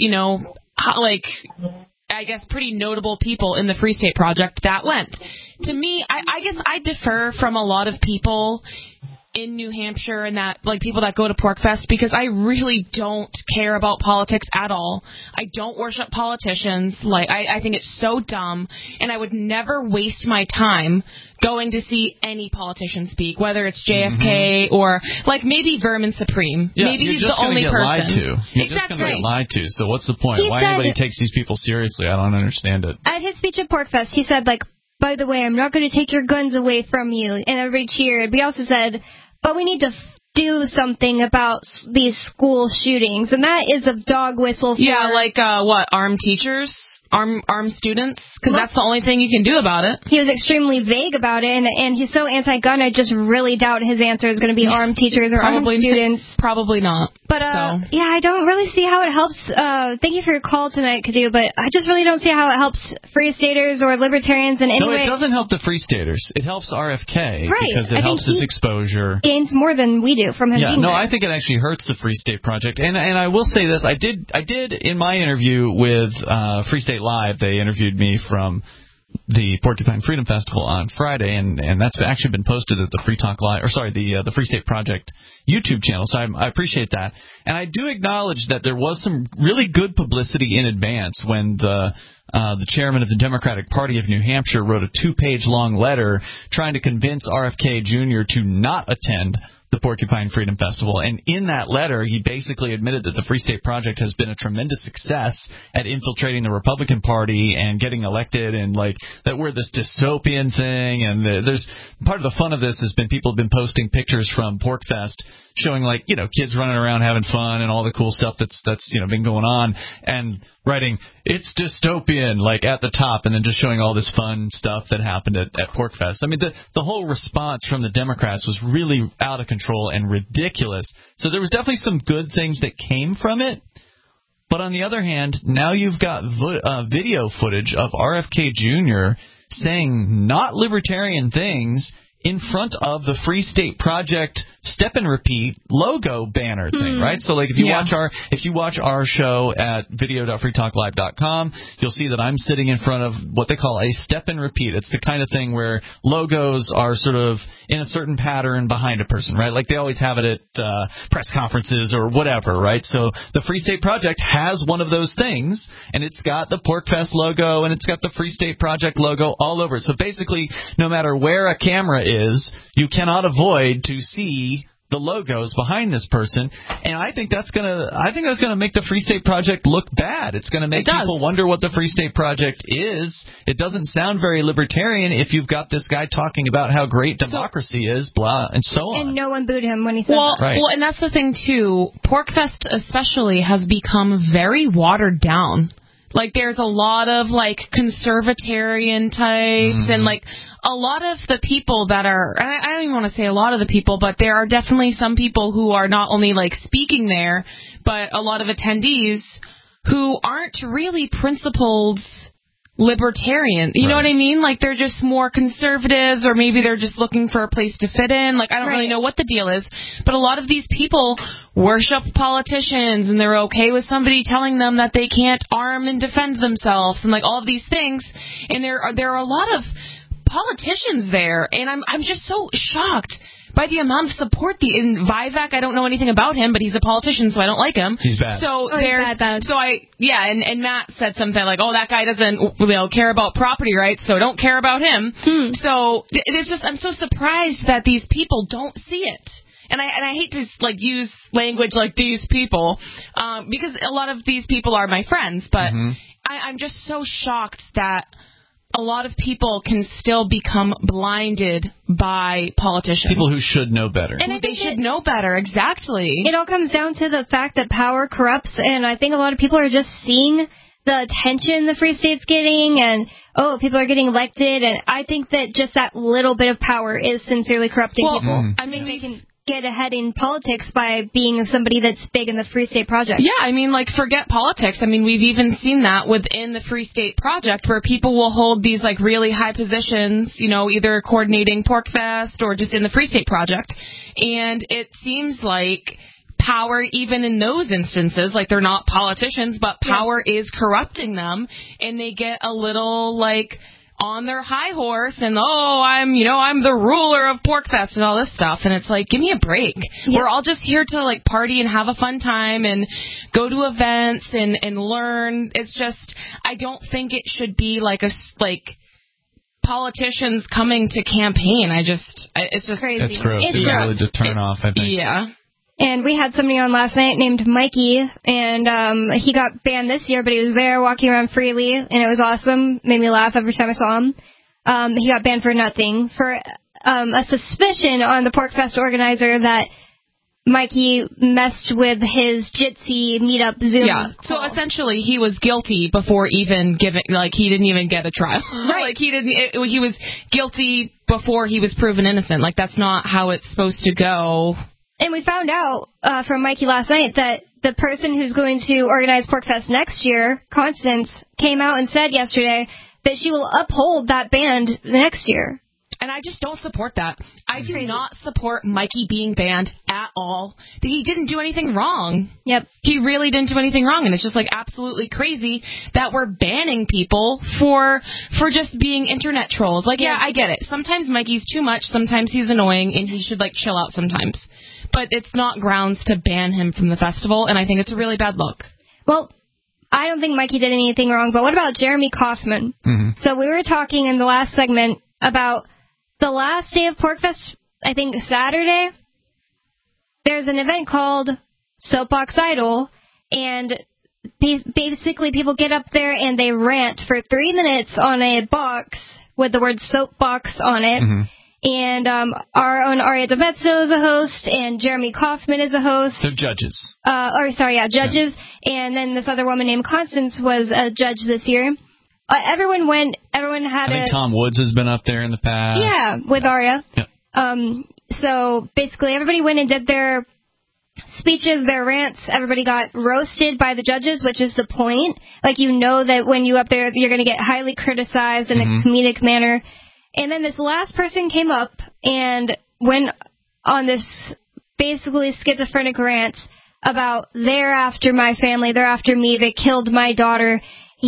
I guess pretty notable people in the Free State Project that went. To me, I guess I differ from a lot of people in New Hampshire and that, like, people that go to PorcFest, because I really don't care about politics at all. I don't worship politicians. Like, I think it's so dumb, and I would never waste my time going to see any politician speak, whether it's JFK or, like, maybe Vermin Supreme. Yeah, maybe he's the only person. Lied to. You're exactly. just going to get lied to. So what's the point? Why anybody takes these people seriously? I don't understand it. At his speech at PorcFest, he said, like, by the way, I'm not going to take your guns away from you. And everybody cheered. But he also said, but we need to do something about these school shootings. And that is a dog whistle for... Yeah, like, armed teachers? Armed students? Because that's the only thing you can do about it. He was extremely vague about it, and he's so anti-gun, I just really doubt his answer is going to be armed teachers or armed students. Probably not. But, yeah, I don't really see how it helps. Thank you for your call tonight, Kazoo, but I just really don't see how it helps Free Staters or libertarians in any way. No, it doesn't help the Free Staters. It helps RFK because it I helps his exposure. Gains more than we do from him. Yeah, no, I think it actually hurts the Free State Project. And I will say this, I did in my interview with Free State Live, they interviewed me from the Porcupine Freedom Festival on Friday, and that's actually been posted at the Free Talk Live, or sorry, the Free State Project YouTube channel. So I appreciate that, and I do acknowledge that there was some really good publicity in advance when the chairman of the Democratic Party of New Hampshire wrote a 2-page long letter trying to convince RFK Jr. to not attend the Porcupine Freedom Festival. And in that letter, he basically admitted that the Free State Project has been a tremendous success at infiltrating the Republican Party and getting elected, and like that we're this dystopian thing. And there's part of the fun of this has been people have been posting pictures from PorcFest showing, like, you know, kids running around having fun and all the cool stuff that's you know been going on, and writing "it's dystopian" like at the top, and then just showing all this fun stuff that happened at PorcFest. I mean, the whole response from the Democrats was really out of control and ridiculous. So there was definitely some good things that came from it. But on the other hand, now you've got video footage of RFK Jr. saying not libertarian things in front of the Free State Project step and repeat logo banner thing, right? So like if you watch our show at video.freetalklive.com, you'll see that I'm sitting in front of what they call a step and repeat. It's the kind of thing where logos are sort of in a certain pattern behind a person, right? Like they always have it at press conferences or whatever, right? So the Free State Project has one of those things, and it's got the PorcFest logo and it's got the Free State Project logo all over it. So basically, no matter where a camera is, you cannot avoid to see the logos behind this person, and I think that's gonna make the Free State Project look bad. It's gonna make people wonder what the Free State Project is. It doesn't sound very libertarian if you've got this guy talking about how great democracy is, blah, and so on. And no one booed him when he said that. Right. Well, and that's the thing too. PorcFest especially has become very watered down. Like, there's a lot of, like, conservatarian types and, like, a lot of the people that are, I don't even want to say a lot of the people, but there are definitely some people who are not only, like, speaking there, but a lot of attendees who aren't really principled libertarian. You know what I mean? Like, they're just more conservatives, or maybe they're just looking for a place to fit in. Like, I don't really know what the deal is. But a lot of these people worship politicians, and they're okay with somebody telling them that they can't arm and defend themselves, and, like, all of these things. And there are a lot of politicians there, and I'm just so shocked by the amount of support. In Vivek, I don't know anything about him, but he's a politician, so I don't like him. He's bad. So he's bad. So and Matt said something like, "Oh, that guy doesn't care about property rights, so don't care about him." So it's just, I'm so surprised that these people don't see it. And I hate to like use language like these people, because a lot of these people are my friends, but I'm just so shocked that a lot of people can still become blinded by politicians. People who should know better. And they should know better, exactly. It all comes down to the fact that power corrupts, and I think a lot of people are just seeing the attention the Free State's getting, and, people are getting elected, and I think that just that little bit of power is sincerely corrupting people. I mean, they can get ahead in politics by being somebody that's big in the Free State Project. Yeah, I mean, like, forget politics. I mean, we've even seen that within the Free State Project, where people will hold these, like, really high positions, you know, either coordinating PorcFest or just in the Free State Project. And it seems like power, even in those instances, like, they're not politicians, but power is corrupting them, and they get a little, like, on their high horse and, I'm the ruler of PorcFest and all this stuff. And it's like, give me a break. Yeah. We're all just here to, like, party and have a fun time and go to events and learn. It's just, I don't think it should be like politicians coming to campaign. It's just crazy. It's gross. It's really to turn off, I think. Yeah. And we had somebody on last night named Mikey, and he got banned this year, but he was there walking around freely, and it was awesome. Made me laugh every time I saw him. He got banned for nothing, for a suspicion on the PorcFest organizer that Mikey messed with his Jitsi meetup Zoom. Yeah, so essentially he was guilty before even he didn't even get a trial. Right. He was guilty before he was proven innocent. Like, that's not how it's supposed to go. And we found out from Mikey last night that the person who's going to organize PorcFest next year, Constance, came out and said yesterday that she will uphold that ban next year. And I just don't support that. I do not support Mikey being banned at all. He didn't do anything wrong. Yep. He really didn't do anything wrong, and it's just, like, absolutely crazy that we're banning people for just being internet trolls. Like, yeah, I get it. Sometimes Mikey's too much. Sometimes he's annoying, and he should, like, chill out sometimes. But it's not grounds to ban him from the festival, and I think it's a really bad look. Well, I don't think Mikey did anything wrong, but what about Jeremy Kauffman? Mm-hmm. So we were talking in the last segment about the last day of PorcFest, I think Saturday. There's an event called Soapbox Idol, and basically people get up there and they rant for 3 minutes on a box with the word soapbox on it. Mm-hmm. And our own Aria DeMezzo is a host, and Jeremy Kauffman is a host. They're judges. Judges. Yeah. And then this other woman named Constance was a judge this year. Everyone went. Everyone had. I think Tom Woods has been up there in the past. Yeah, with Aria. Yep. So basically, everybody went and did their speeches, their rants. Everybody got roasted by the judges, which is the point. Like, you know that when you up there, you're going to get highly criticized in a comedic manner. And then this last person came up and went on this basically schizophrenic rant about they're after my family, they're after me, they killed my daughter.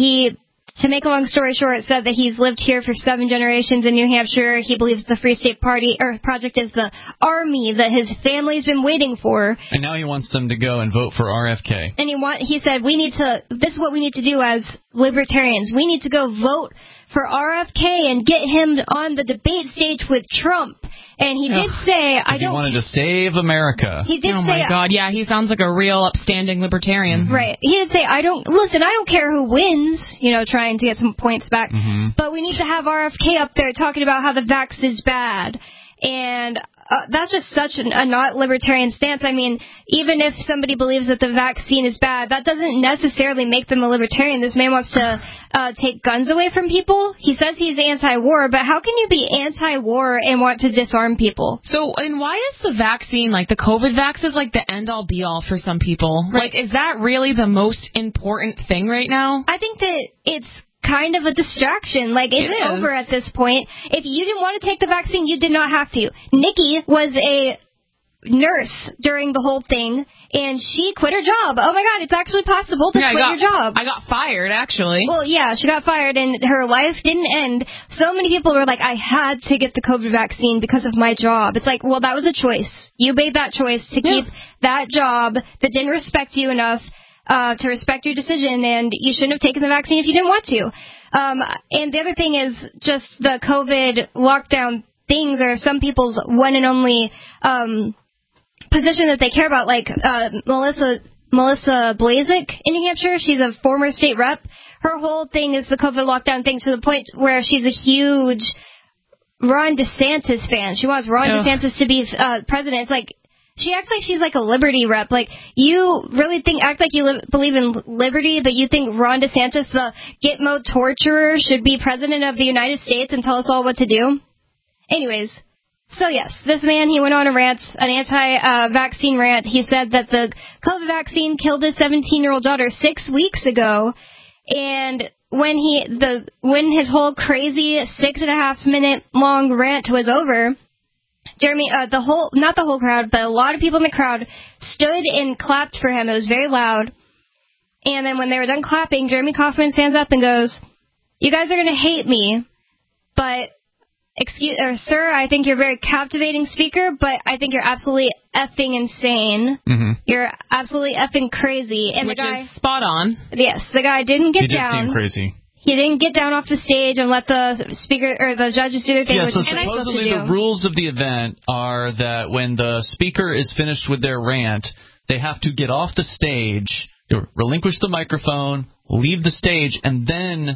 To make a long story short, said that he's lived here for 7 generations in New Hampshire. He believes the Free State Project is the army that his family's been waiting for. And now he wants them to go and vote for RFK. And he said, this is what we need to do as libertarians. We need to go vote for RFK and get him on the debate stage with Trump. And he did say, he wanted to save America. He did say, oh my God, yeah, he sounds like a real upstanding libertarian. Mm-hmm. Right. He did say, I don't care who wins, trying to get some points back, but we need to have RFK up there talking about how the vax is bad. And that's just such a not libertarian stance. I mean, even if somebody believes that the vaccine is bad, that doesn't necessarily make them a libertarian. This man wants to take guns away from people. He says he's anti-war, but how can you be anti-war and want to disarm people? So, and why is the vaccine, like the COVID vax, is like the end-all be-all for some people? Right. Like, is that really the most important thing right now? I think that it's kind of a distraction. Like, it's over at this point. If you didn't want to take the vaccine, you did not have to. Nikki was a nurse during the whole thing, and she quit her job. Oh my God, it's actually possible to quit your job. I got fired, actually. Well, yeah, she got fired, and her life didn't end. So many people were like, I had to get the COVID vaccine because of my job. It's like, well, that was a choice. You made that choice to keep that job that didn't respect you enough to respect your decision, and you shouldn't have taken the vaccine if you didn't want to. And the other thing is just the COVID lockdown things are some people's one and only position that they care about, like Melissa Blazek in New Hampshire. She's a former state rep. Her whole thing is the COVID lockdown thing, to the point where she's a huge Ron DeSantis fan. She wants Ron DeSantis to be president. It's like, she acts like she's like a liberty rep. Like, you really act like you believe in liberty, but you think Ron DeSantis, the Gitmo torturer, should be president of the United States and tell us all what to do? Anyways, so yes, this man, he went on a rant, an anti-vaccine rant. He said that the COVID vaccine killed his 17-year-old daughter 6 weeks ago, and when his whole crazy 6.5-minute long rant was over, Jeremy, not the whole crowd, but a lot of people in the crowd stood and clapped for him. It was very loud. And then when they were done clapping, Jeremy Kauffman stands up and goes, "You guys are going to hate me, but sir, I think you're a very captivating speaker, but I think you're absolutely effing insane. Mm-hmm. You're absolutely effing crazy. And which the guy, is spot on. Yes, the guy didn't get down. He did seem crazy. He didn't get down off the stage and let the speaker or the judges do their thing. Yeah, which so is supposedly the rules of the event are that when the speaker is finished with their rant, they have to get off the stage, relinquish the microphone, leave the stage, and then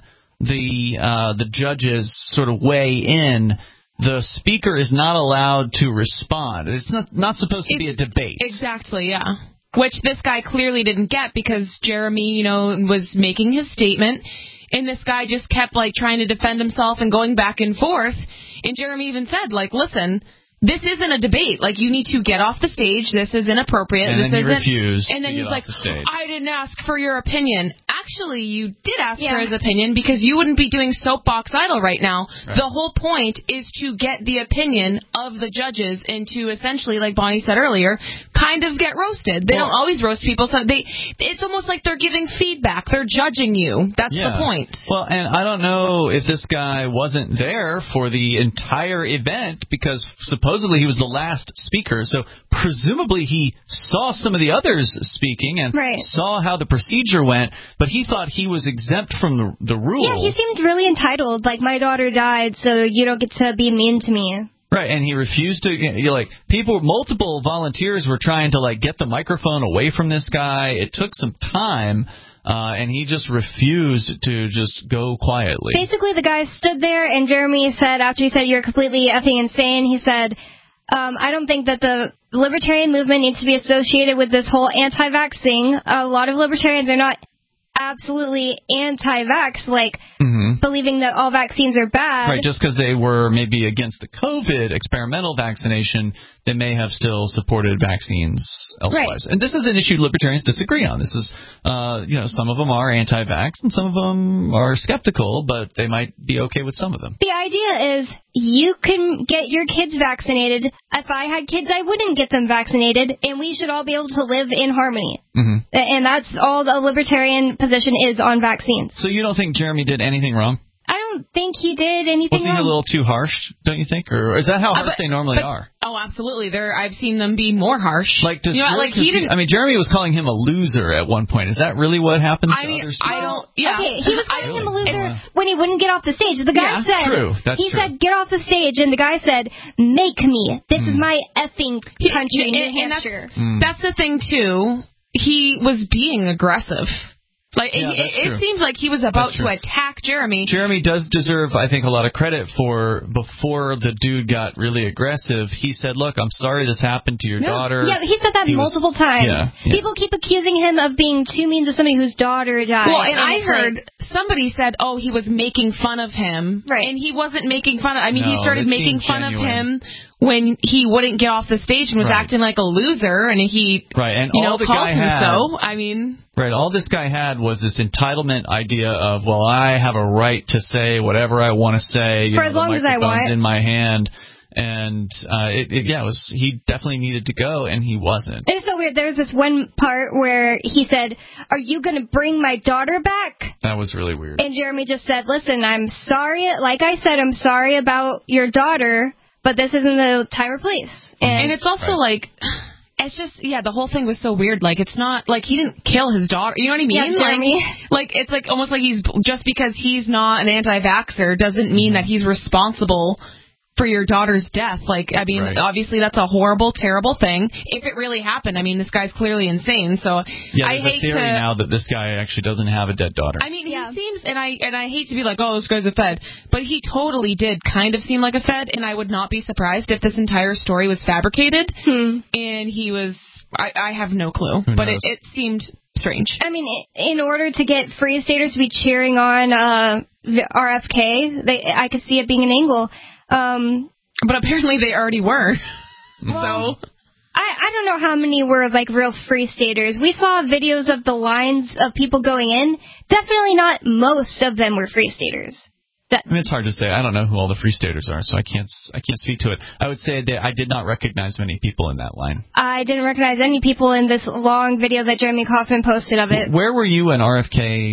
the judges sort of weigh in. The speaker is not allowed to respond. It's not supposed to be a debate. Exactly, yeah. Which this guy clearly didn't get because Jeremy, was making his statement. And this guy just kept, trying to defend himself and going back and forth. And Jeremy even said, listen, this isn't a debate. You need to get off the stage. This is inappropriate. And this then he isn't. refused And then to he's get like, off the stage. I didn't ask for your opinion. Actually, you did ask for his opinion because you wouldn't be doing Soapbox Idol right now. Right. The whole point is to get the opinion of the judges and to essentially, like Bonnie said earlier, kind of get roasted. They don't always roast people. So it's almost like they're giving feedback. They're judging you. That's the point. Well, and I don't know if this guy wasn't there for the entire event because supposedly he was the last speaker. So presumably he saw some of the others speaking and saw how the procedure went, but he thought he was exempt from the rules. Yeah, he seemed really entitled. My daughter died, so you don't get to be mean to me. Right, and he refused to, multiple volunteers were trying to, get the microphone away from this guy. It took some time, and he just refused to just go quietly. Basically, the guy stood there, and Jeremy said, after he said, you're completely effing insane, he said, I don't think that the libertarian movement needs to be associated with this whole anti-vax thing. A lot of libertarians are not absolutely anti-vax, believing that all vaccines are bad. Right, just because they were maybe against the COVID experimental vaccination, they may have still supported vaccines elsewise. Right. And this is an issue libertarians disagree on. This is, some of them are anti-vax and some of them are skeptical, but they might be okay with some of them. The idea is you can get your kids vaccinated. If I had kids, I wouldn't get them vaccinated, and we should all be able to live in harmony. Mm-hmm. And that's all the libertarian position is on vaccines. So you don't think Jeremy did anything wrong? I don't think he did anything wrong. Was he a little too harsh, don't you think? Or is that how harsh they normally are? Oh, absolutely. I've seen them be more harsh. Jeremy was calling him a loser at one point. Is that really what happened to others? Okay, he was calling him a loser when he wouldn't get off the stage. The guy said, That's true. said, get off the stage, and the guy said, make me. This is my effing country, New Hampshire. That's the thing, too. He was being aggressive. It seems like he was about to attack Jeremy. Jeremy does deserve, I think, a lot of credit for before the dude got really aggressive. He said, look, I'm sorry this happened to your daughter. Yeah, he said that multiple times. People keep accusing him of being too mean to somebody whose daughter died. Well, and I heard somebody said, he was making fun of him. Right. And he wasn't making fun of he started making fun of him when he wouldn't get off the stage and was acting like a loser, and he and all the called guy him had, so. all this guy had was this entitlement idea of, well, I have a right to say whatever I want to say. For as long as I want. In my hand. And he definitely needed to go, and he wasn't. It's so weird. There's this one part where he said, are you going to bring my daughter back? That was really weird. And Jeremy just said, listen, I'm sorry. Like I said, I'm sorry about your daughter, but this isn't the time or place. And it's also it's just, the whole thing was so weird. It's not, he didn't kill his daughter. You know what I mean? Yeah, Jeremy. It's almost like he's, just because he's not an anti-vaxxer doesn't mean that he's responsible for your daughter's death. Obviously that's a horrible, terrible thing. If it really happened, this guy's clearly insane. So there's a theory now that this guy actually doesn't have a dead daughter. He seems, and I hate to be like, this guy's a Fed, but he totally did kind of seem like a Fed, and I would not be surprised if this entire story was fabricated. And he was, I have no clue, but it seemed strange. In order to get Free Staters to be cheering on RFK, I could see it being an angle. But apparently they already were. Well, so I don't know how many were real Free Staters. We saw videos of the lines of people going in. Definitely not most of them were Free Staters. It's hard to say. I don't know who all the Free Staters are, so I can't speak to it. I would say that I did not recognize many people in that line. I didn't recognize any people in this long video that Jeremy Kaufman posted of it. Where were you when RFK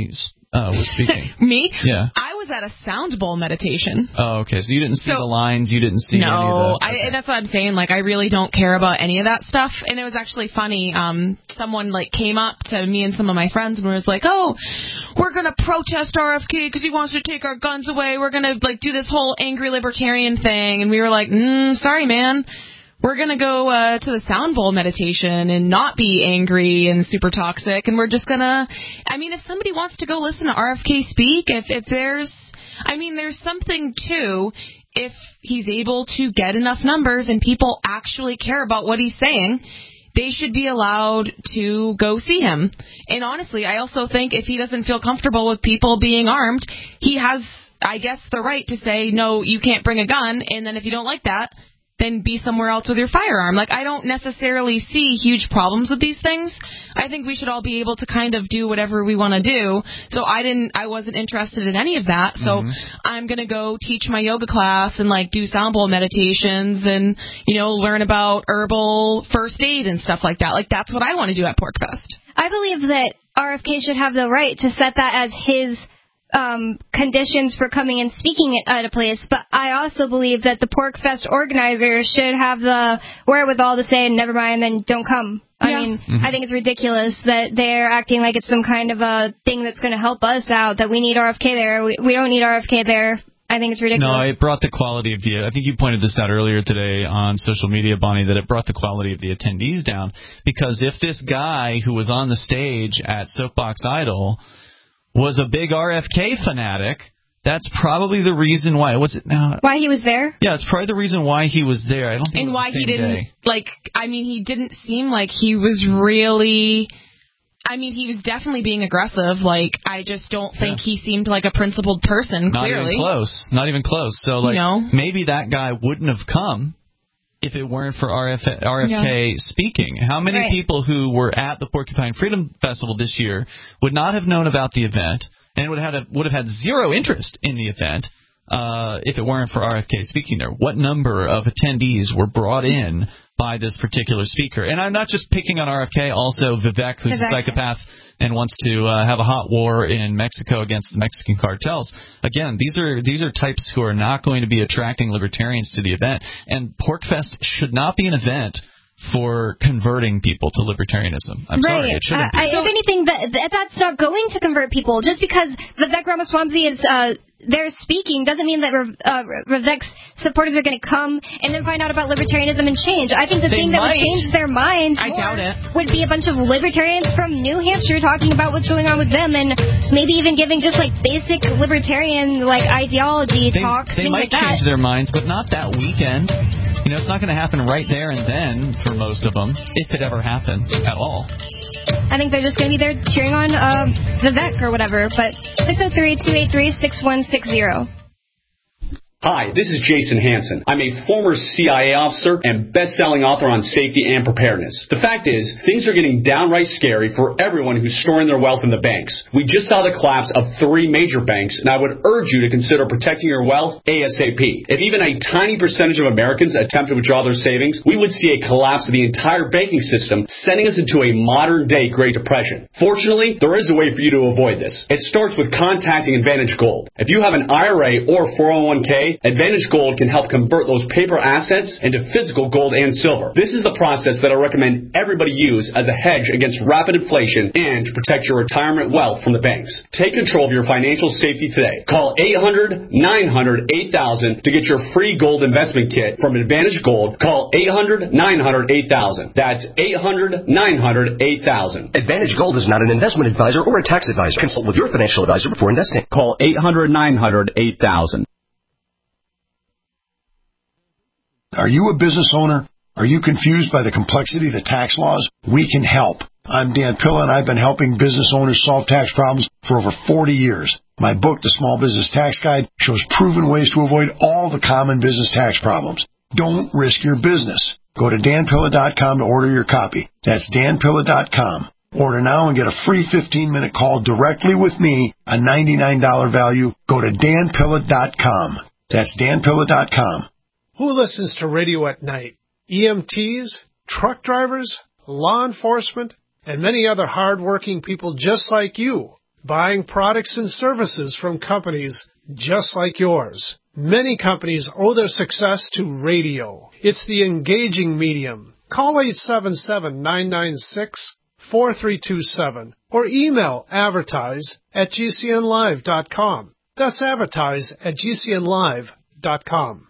was speaking? Me? Yeah. I was at a sound bowl meditation. Oh, okay. So you didn't see the lines. You didn't see any of that. No, that's what I'm saying. Like, I really don't care about any of that stuff. And it was actually funny. Someone came up to me and some of my friends and was like, "Oh, we're gonna protest RFK because he wants to take our guns away. We're gonna do this whole angry libertarian thing." And we were like, "Sorry, man. We're going to go to the sound bowl meditation and not be angry and super toxic. And we're just going to, if somebody wants to go listen to RFK speak, if there's something too, if he's able to get enough numbers and people actually care about what he's saying, they should be allowed to go see him. And honestly, I also think if he doesn't feel comfortable with people being armed, he has, I guess, the right to say, no, you can't bring a gun. And then if you don't like that, then be somewhere else with your firearm. I don't necessarily see huge problems with these things. I think we should all be able to kind of do whatever we want to do. So I wasn't interested in any of that. So I'm going to go teach my yoga class and do sound bowl meditations and, learn about herbal first aid and stuff like that. That's what I want to do at PorcFest. I believe that RFK should have the right to set that as his conditions for coming and speaking at a place, but I also believe that the PorcFest organizers should have the wherewithal to say, never mind, then don't come. I think it's ridiculous that they're acting like it's some kind of a thing that's going to help us out, that we need RFK there. We don't need RFK there. I think it's ridiculous. No, it brought the quality of I think you pointed this out earlier today on social media, Bonnie, that it brought the quality of the attendees down, because if this guy who was on the stage at Soapbox Idol was a big RFK fanatic, that's probably the reason why. Why he was there? Yeah, it's probably the reason why he was there. I don't think and it was why the same he didn't day. He didn't seem like he was really. He was definitely being aggressive. I just don't think he seemed like a principled person. Clearly, not even close. So maybe that guy wouldn't have come if it weren't for RFK speaking. How many people who were at the Porcupine Freedom Festival this year would not have known about the event and would have had zero interest in the event if it weren't for RFK speaking there? What number of attendees were brought in by this particular speaker? And I'm not just picking on RFK, also Vivek, who's a psychopath and wants to have a hot war in Mexico against the Mexican cartels. Again, these are types who are not going to be attracting libertarians to the event. And PorcFest should not be an event for converting people to libertarianism. I'm sorry, it shouldn't be. If anything, that's not going to convert people. Just because Vivek Ramaswamy is there speaking doesn't mean that Vivek's supporters are going to come and then find out about libertarianism and change. I think the thing that would change their mind would be a bunch of libertarians from New Hampshire talking about what's going on with them, and maybe even giving just basic libertarian ideology talks. They might change their minds, but not that weekend. It's not going to happen right there and then for most of them, if it ever happens at all. I think they're just going to be there cheering on Vivek or whatever. But 603-283-6160. Hi, this is Jason Hansen. I'm a former CIA officer and best-selling author on safety and preparedness. The fact is, things are getting downright scary for everyone who's storing their wealth in the banks. We just saw the collapse of 3 major banks, and I would urge you to consider protecting your wealth ASAP. If even a tiny percentage of Americans attempt to withdraw their savings, we would see a collapse of the entire banking system, sending us into a modern-day Great Depression. Fortunately, there is a way for you to avoid this. It starts with contacting Advantage Gold. If you have an IRA or 401k, Advantage Gold can help convert those paper assets into physical gold and silver. This is the process that I recommend everybody use as a hedge against rapid inflation and to protect your retirement wealth from the banks. Take control of your financial safety today. Call 800-900-8000 to get your free gold investment kit from Advantage Gold. Call 800-900-8000. That's 800-900-8000. Advantage Gold is not an investment advisor or a tax advisor. Consult with your financial advisor before investing. Call 800-900-8000. Are you a business owner? Are you confused by the complexity of the tax laws? We can help. I'm Dan Pilla, and I've been helping business owners solve tax problems for over 40 years. My book, The Small Business Tax Guide, shows proven ways to avoid all the common business tax problems. Don't risk your business. Go to danpilla.com to order your copy. That's danpilla.com. Order now and get a free 15-minute call directly with me, a $99 value. Go to danpilla.com. That's danpilla.com. Who listens to radio at night? EMTs, truck drivers, law enforcement, and many other hard-working people just like you. buying products and services from companies just like yours. Many companies owe their success to radio. It's the engaging medium. Call 877-996-4327 or email advertise@gcnlive.com. That's advertise@gcnlive.com.